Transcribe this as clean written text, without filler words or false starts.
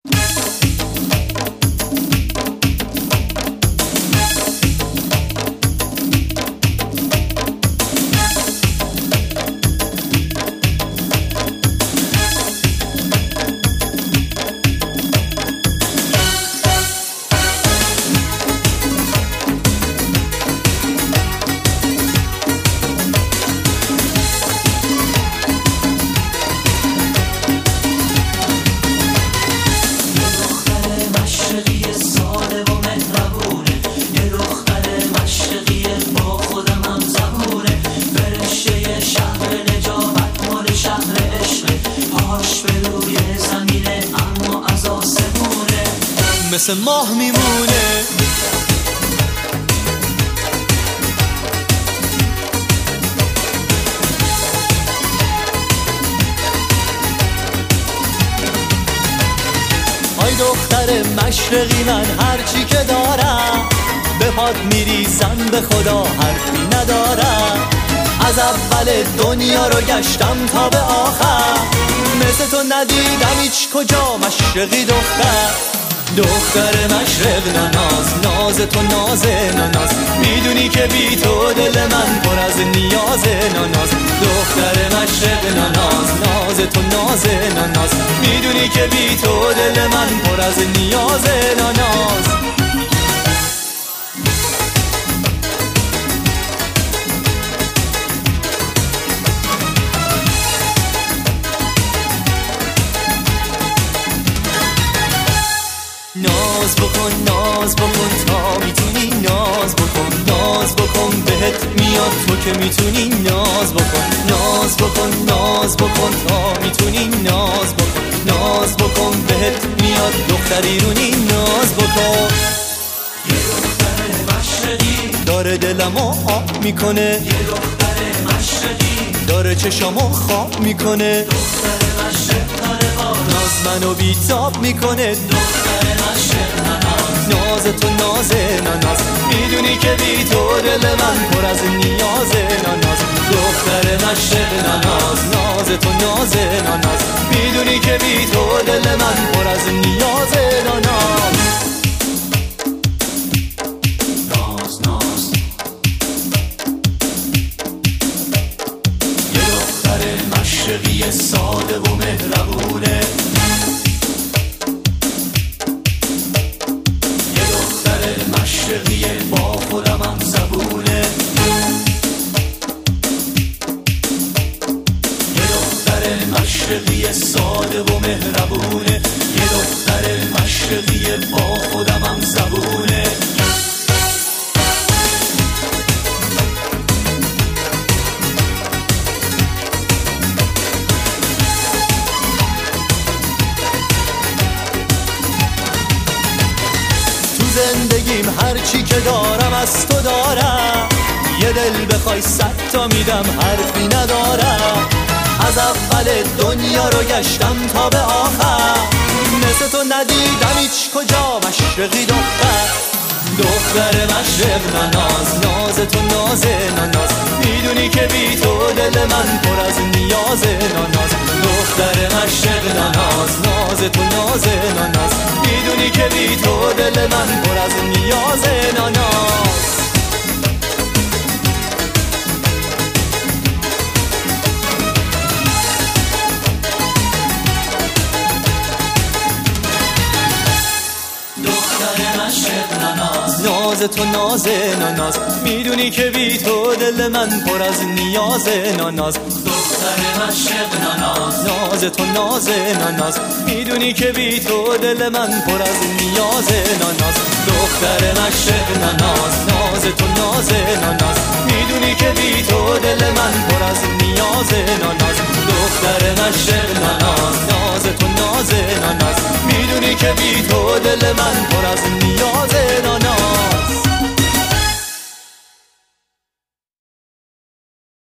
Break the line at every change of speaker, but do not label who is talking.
مثل ماه میمونه آی دختر مشرقی من هرچی که دارم به پات میریزم به خدا حرفی ندارم از اول دنیا رو گشتم تا به آخر مثل تو ندیدم هیچ کجا مشرقی دختر مشرق ناز ناز تو ناز ناز میدونی که بی تو دل من پر از نیاز ناز دختر مشرق ناز ناز تو ناز ناز میدونی که بی تو دل من پر از نیاز ناز ناز بکن تا میتونی ناز بکن بهت میاد تو که میتونی ناز بکن تا میتونی ناز بکن بهت میاد دختری رونی ناز بکن
یه دختر مشرقی
داره دلمو آب میکنه
یه دختر مشرقی
داره چشامو خواب میکنه
دختر مشرق داره
ناز منو بیتاب میکنه
دختر مشرق
ناز تو ناز ناز میدونی که بی تو دل من پر از نیاز ناز دختر مشرق ناز ناز تو ناز ناز میدونی که بی تو دل من پر از نیاز ناز
یه دختر مشرقی ساده و مهربونه مشرقیه با خودم هم زبونه یه دختر مشرقیه ساده و مهربونه یه دختر مشرقیه با خودم هم زبونه
زندگیم هرچی که دارم از تو دارم یه دل بخوای 100 تا میدم حرفی ندارم از اول دنیا رو گشتم تا به آخر مثل تو ندیدم هیچ کجا مشرقی دختر مشرق ناز ناز تو ناز ناز میدونی که بی تو دل من پر از نیاز ناز دختر مشرق ناز ناز تو ناز ناز میدونی که بی تو دل من پر از نیاز ناز ناز تو ناز ناز میدونی که بی تو دل من پر از نیاز ناز
دختر مشرق
ناز تو ناز ناز میدونی که بی تو دل من پر از نیاز ناز دختر مشرق ناز ناز تو ناز ناز میدونی که بی تو دل من پر از نیاز ناز دختر مشرق ناز ناز تو ناز ناز میدونی که بی تو دل من پر از نیاز